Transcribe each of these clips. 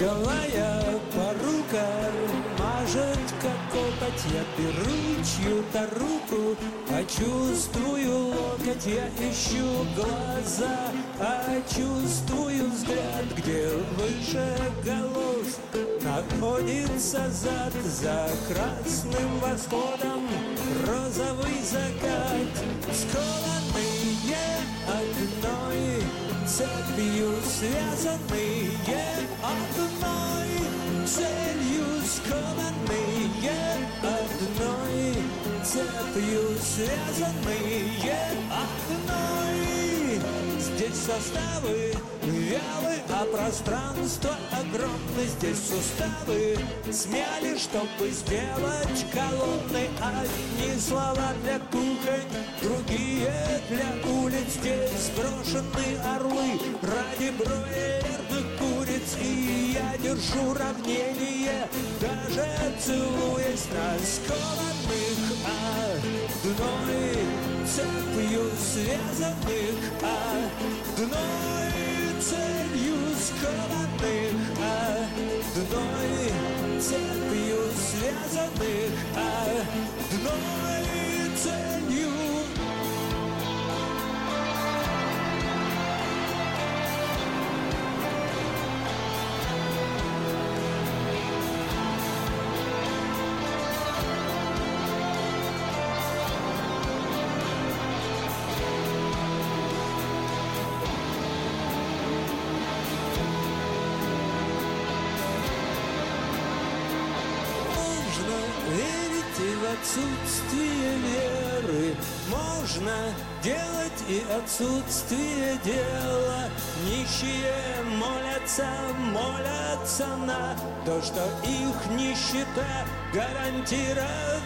Голая порука мажет, как копоть. Я беру чью-то руку, а чувствую локоть. Я ищу глаза, а чувствую взгляд. Где выше голов находится зад. За красным восходом розовый закат. Скованные одной цепью, связанные одной целью. Скованные одной цепью, связанные одной. Здесь составы вялы, а пространство огромное. Здесь суставы смяли, чтобы сделать колонны. Одни слова для кухонь, другие для улиц. Здесь брошены орлы ради бройлерных куриц. И я держу равнение, даже целуясь на скованных одной цепью, связанных одной целью. Скованных одной цепью, связанных одной целью. Верить и в отсутствие веры, можно делать и отсутствие дела. Нищие молятся на то, что их нищета гарантирована.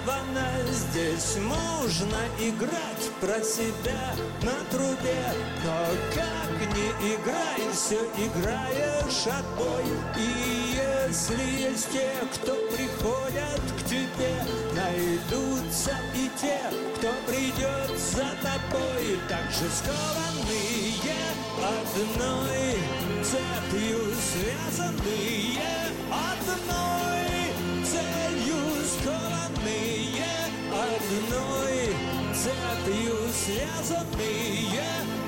Здесь можно играть про себя на трубе, но как не играй, все играешь отбой. И если есть те, кто приходят к тебе, найдутся и те, кто придет за тобой. Также скованные одной цепью, связанные одной целью. Скованные одной цепью, связанные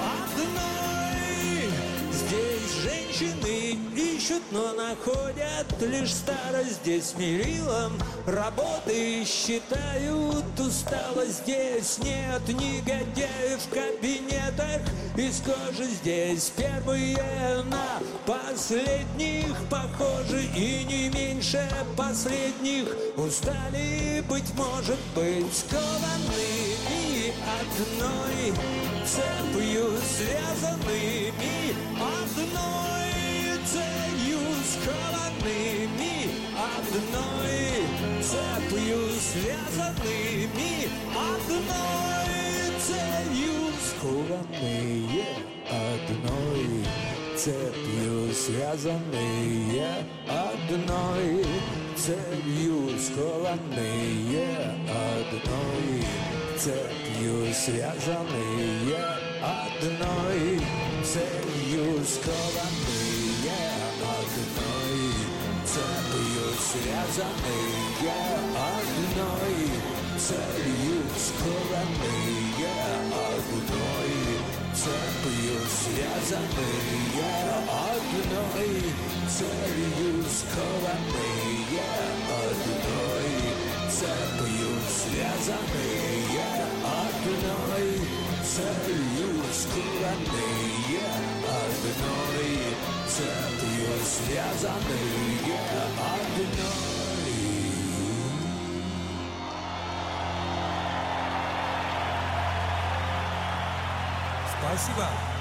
одной. Здесь женщины ищут, но находят лишь старость. Здесь мерилом работы считают усталость. Здесь нет негодяев в кабинетах из кожи. Здесь первые на последних похожи, и не меньше последних устали, быть может быть, скованными одной цепью, связанными одной целью. Скованными одной цепью, связанными одной целью. Скованные одной цепью, связанные одной целью. Скованные одной цепью, связанные одной целью. Скованные одной цепью, связанные одной целью. Скованные одной цепью, связанные одной целью. Скованные одной цепью, связанные одной целью. Скованные одной цепью, связанные одной. Спасибо.